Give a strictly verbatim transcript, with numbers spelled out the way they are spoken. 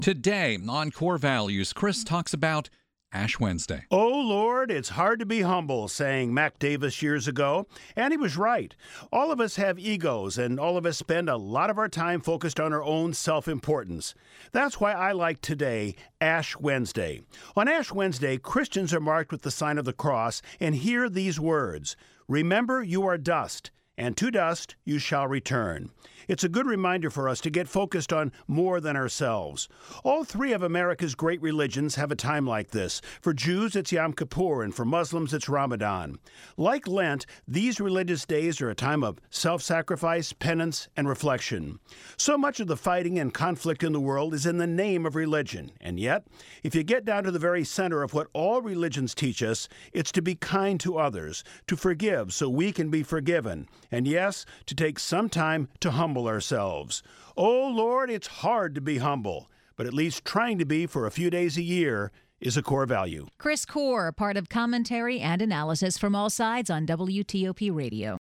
Today on Core Values, Chris talks about Ash Wednesday. Oh, Lord, it's hard to be humble, sang Mac Davis years ago. And he was right. All of us have egos, and all of us spend a lot of our time focused on our own self-importance. That's why I like today, Ash Wednesday. On Ash Wednesday, Christians are marked with the sign of the cross and hear these words: "Remember, you are dust, and to dust you shall return." It's a good reminder for us to get focused on more than ourselves. All three of America's great religions have a time like this. For Jews, it's Yom Kippur, and for Muslims, it's Ramadan. Like Lent, these religious days are a time of self-sacrifice, penance, and reflection. So much of the fighting and conflict in the world is in the name of religion. And yet, if you get down to the very center of what all religions teach us, it's to be kind to others, to forgive so we can be forgiven, and yes, to take some time to humble ourselves. Oh, Lord, it's hard to be humble, but at least trying to be for a few days a year is a core value. Chris Core, part of commentary and analysis from all sides on W T O P Radio.